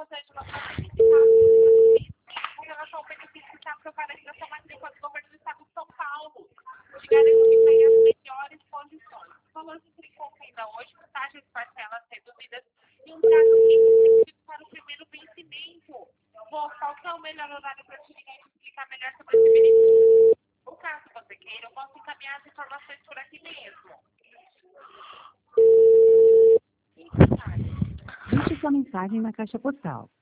Rosângela, para verificar com relação ao benefício que está aprovado aqui na sua matrícula do governo do estado de São Paulo, de garantir aí as melhores condições. Os valores entram em conta ainda hoje, com taxas de parcelas reduzidas e um prazo restritivo para o primeiro vencimento. Bom, qual que é o melhor horário para te ligar e explicar melhor sobre esse benefício? O caso você queira, eu posso encaminhar as informações por aqui mesmo. Deixe sua mensagem na caixa postal.